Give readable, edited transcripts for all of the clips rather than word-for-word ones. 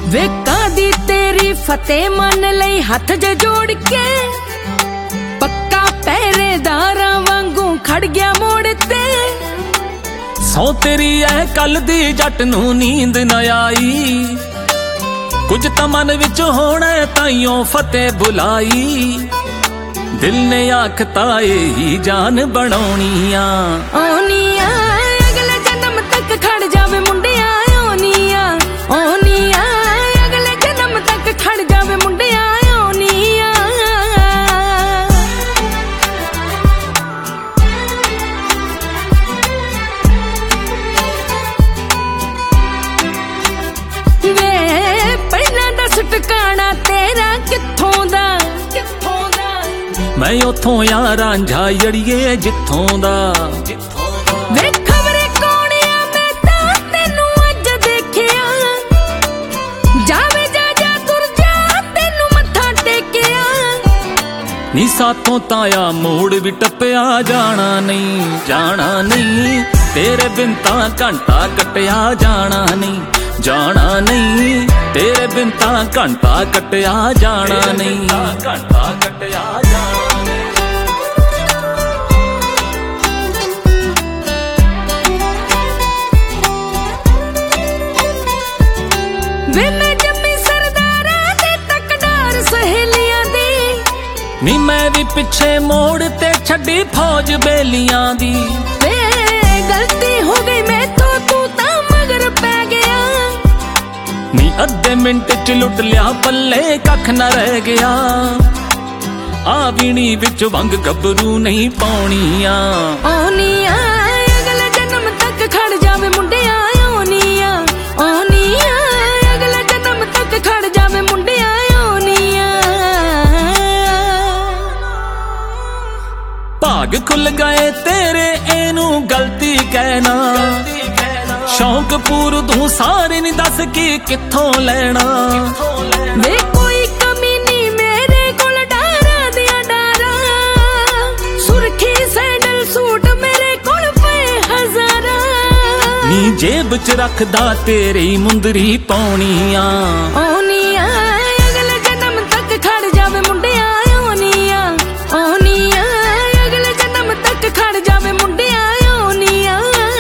वेकां दी तेरी फतेह मन लई हथ जे जोड़ के पक्का पहरेदारां वांगू खड़ गया मोड़ ते। सौ तेरी ऐ कल दी जट नूं नींद न आई, कुछ तां मन विच होना ताइयों फतेह बुलाई। दिल ने आखता यही जान बनाउणी आ, आउणी आ अगले जन्म तक खड़ जावे मुंडिया, आउणी आ आउणी आ अगले जन्म तक खड़ जावे मुंडिया, आउणी आ। वे पहला दस टकाना तेरा कित्थों दा, मैं उथों यार रांझा जड़िए जिथों दा। वे खबरे कोणिया मैं तां तैनू अज देखिया, जावे जा जा तुर जा तैनू मत्था टेकिया। नी सातों ताया मोड़ भी टप्पिया जाना नहीं, जाना नहीं तेरे बिन तां घंटा कटिया जाना नहीं, जाना नहीं तेरे बिन तां घंटा कटिया जाना नहीं, घंटा कटिया जाना। वे मैं जम्मी सरदारा ते तकदार सहेलियां दी, नी मैं भी पिछे मोड़ ते छड्डी फौज बेलियां दी। वे गलती हो गई मैं तो तू तां मगर पै गया, नी अद्धे मिंट च लुट लिया पल्ले कख न रह गया। आ बीणी विच वंग गबरू नहीं पाउणिया, आउणी आ अगले जन्म तक खड़ जावे मुंडिया, आउणी आ आउणी आ अगले जन्म तक खड़ जावे मुंडिया, आउणी आ। भाग खुल गए तेरे एनू गलती कहना, शौक पूर तू सारे नी दस की कित्थों लेना। वे कोई कमी नहीं मेरे कोल डारा दिया डारा, सुर्खी सैंडल सूट मेरे कोल पे हजारा। नी जेब च रखदा तेरी मुंदरी पाउणिया, आउणी आ अगले जन्म तक खड़ जावे मुंडिया, आउणी आ आउणी आ अगले जन्म तक खड़ जावे मुंडिया, आउणी आ।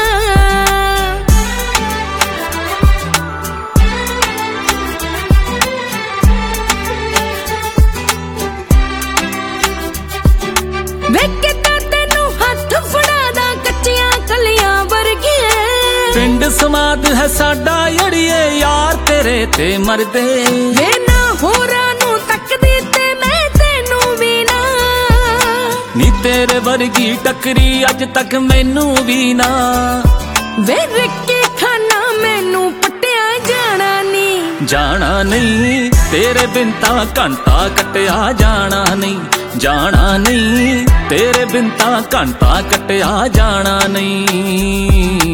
वे किता तेनू हथ फड़ादा कच्चियां कलियां वर्गिए, पिंड समाद है साडा अड़िए यार तेरे ते मरदे। वे ना होरां नू तकदी ते मैं तेनू भी ना, नी तेरे वर्गी टकरी अज तक मैनू भी ना। वे रिक्की खाना मैनू पट्टिया जाना नी, जाना नहीं तेरे बिन तां घंटा कटिया जाना नहीं, जाना नहीं तेरे बिन तां घंटा कटिया जाना नहीं।